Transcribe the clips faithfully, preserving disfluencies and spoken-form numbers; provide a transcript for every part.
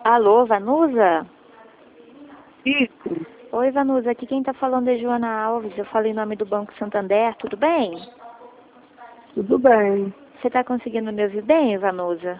Alô, Vanusa? Isso, Oi, Vanusa, aqui quem tá falando é Joana Alves, eu falo em nome do Banco Santander, tudo bem? tudo bem. Você tá conseguindo me ouvir bem, Vanusa?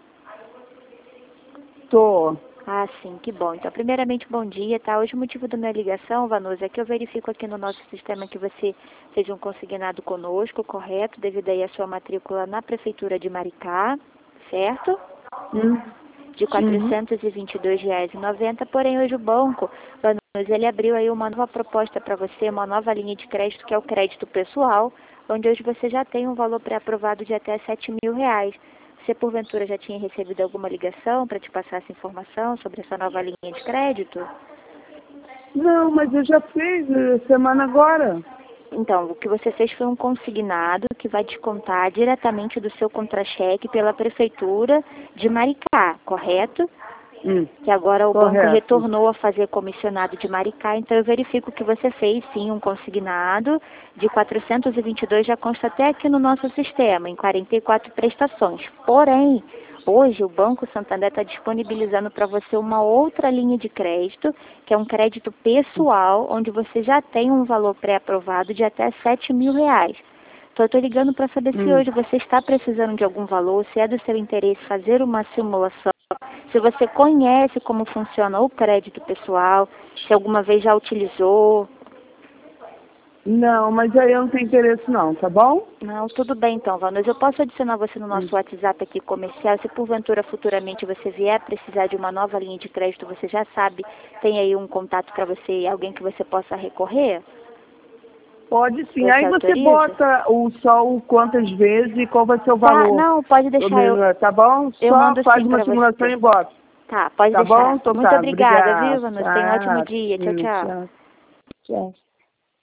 Tô. Ah, sim, que bom. Então, primeiramente, bom dia, tá? Hoje o motivo da minha ligação, Vanusa, é que eu verifico aqui no nosso sistema que você fez um consignado conosco, correto? Devido aí à sua matrícula na Prefeitura de Maricá, certo? Hum, De uhum. quatrocentos e vinte e dois reais e noventa centavos, porém hoje o banco, Vanusa, ele abriu aí uma nova proposta para você, uma nova linha de crédito, que é o crédito pessoal, onde hoje você já tem um valor pré-aprovado de até sete mil reais. Você, porventura, já tinha recebido alguma ligação para te passar essa informação sobre essa nova linha de crédito? Não, mas eu já fiz eh, semana agora. Então, o que você fez foi um consignado que vai descontar diretamente do seu contra-cheque pela Prefeitura de Maricá, correto? Hum, Que agora o banco correto. retornou a fazer comissionado de Maricá, então eu verifico que você fez sim um consignado de quatrocentos e vinte e dois, já consta até aqui no nosso sistema, em quarenta e quatro prestações. Porém, hoje o Banco Santander está disponibilizando para você uma outra linha de crédito, que é um crédito pessoal, onde você já tem um valor pré-aprovado de até sete mil reais. Então, eu estou ligando para saber se Hum. hoje você está precisando de algum valor, se é do seu interesse fazer uma simulação, se você conhece como funciona o crédito pessoal, se alguma vez já utilizou. Não, mas aí eu não tenho interesse não, tá bom? Não, tudo bem então, Vanus. Eu posso adicionar você no Hum. nosso WhatsApp aqui comercial. Se porventura futuramente você vier precisar de uma nova linha de crédito, você já sabe, tem aí um contato para você e alguém que você possa recorrer? Pode sim. Você Aí você autoriza? bota o sol quantas vezes e qual vai ser o Tá, valor. não, pode Ô, deixar, eu, menina, tá bom? eu Só mando faz sim uma para simulação você. e bota. Tá, pode Tá bom? deixar. Então Muito tá. obrigada, viu, Obrigado. Vanus? Tenha um ótimo Tchau. dia. Tchau, Hum, tchau. tchau. Tchau.